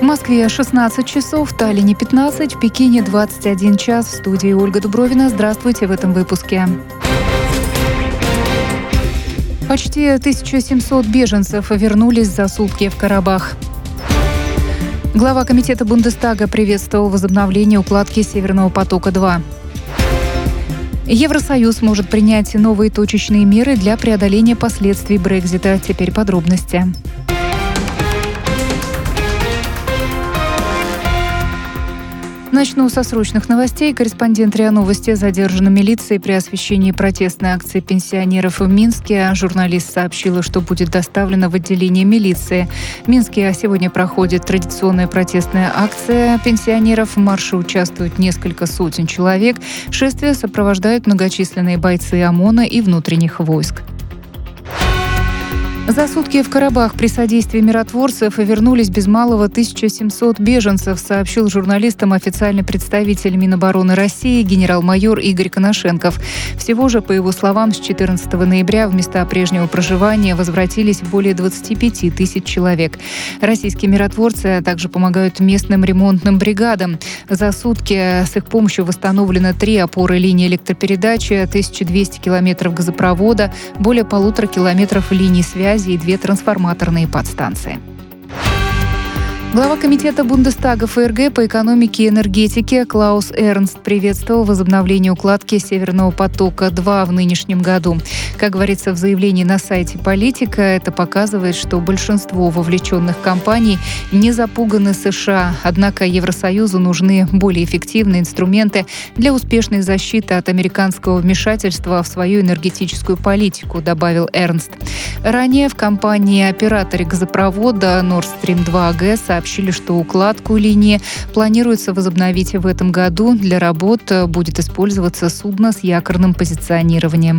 Москве 16 часов, в Таллине 15, в Пекине 21 час. В студии Ольга Дубровина. Здравствуйте в этом выпуске. Почти 1700 беженцев вернулись за сутки в Карабах. Глава комитета Бундестага приветствовал возобновление укладки Северного потока-2. Евросоюз может принять новые точечные меры для преодоления последствий Брексита. Теперь подробности. Начну со срочных новостей. Корреспондент РИА Новости задержан милицией при освещении протестной акции пенсионеров в Минске. Журналист сообщила, что будет доставлена в отделение милиции. В Минске сегодня проходит традиционная протестная акция пенсионеров. В марше участвуют несколько сотен человек. Шествие сопровождают многочисленные бойцы ОМОНа и внутренних войск. За сутки в Карабах при содействии миротворцев вернулись без малого 1700 беженцев, сообщил журналистам официальный представитель Минобороны России генерал-майор Игорь Коношенков. Всего же, по его словам, с 14 ноября в места прежнего проживания возвратились более 25 тысяч человек. Российские миротворцы также помогают местным ремонтным бригадам. За сутки с их помощью восстановлено 3 опоры линии электропередачи, 1200 километров газопровода, более 1,5 километров линий связи и 2 трансформаторные подстанции. Глава комитета Бундестага ФРГ по экономике и энергетике Клаус Эрнст приветствовал возобновление укладки Северного потока-2 в нынешнем году. Как говорится в заявлении на сайте «Политика», это показывает, что большинство вовлеченных компаний не запуганы США. Однако Евросоюзу нужны более эффективные инструменты для успешной защиты от американского вмешательства в свою энергетическую политику, добавил Эрнст. Ранее в компании-операторе газопровода Nord Stream 2 AG сообщили, что укладку линии планируется возобновить в этом году. Для работ будет использоваться судно с якорным позиционированием.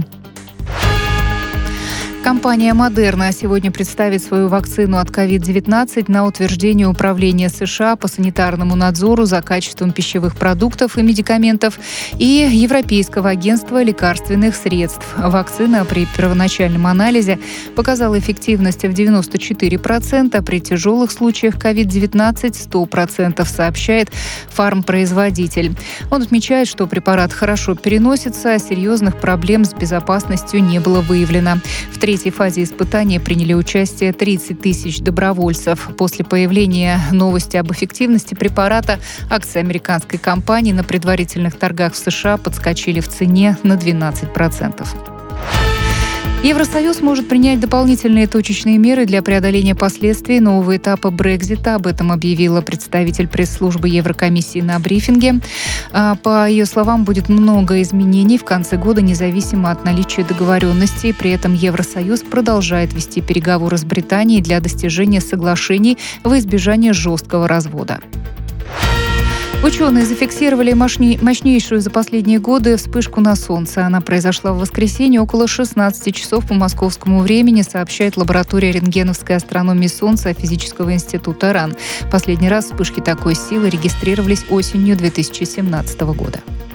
Компания Moderna сегодня представит свою вакцину от COVID-19 на утверждение Управления США по санитарному надзору за качеством пищевых продуктов и медикаментов и Европейского агентства лекарственных средств. Вакцина при первоначальном анализе показала эффективность в 94%, а при тяжелых случаях COVID-19 100%, сообщает фармпроизводитель. Он отмечает, что препарат хорошо переносится, а серьезных проблем с безопасностью не было выявлено. В третьей фазе испытания приняли участие 30 тысяч добровольцев. После появления новости об эффективности препарата акции американской компании на предварительных торгах в США подскочили в цене на 12%. Евросоюз может принять дополнительные точечные меры для преодоления последствий нового этапа Брексита. Об этом объявила представитель пресс-службы Еврокомиссии на брифинге. По ее словам, будет много изменений в конце года, независимо от наличия договоренностей. При этом Евросоюз продолжает вести переговоры с Британией для достижения соглашений во избежание жесткого развода. Ученые зафиксировали мощнейшую за последние годы вспышку на Солнце. Она произошла в воскресенье около 16 часов по московскому времени, сообщает лаборатория рентгеновской астрономии Солнца Физического института РАН. Последний раз вспышки такой силы регистрировались осенью 2017 года.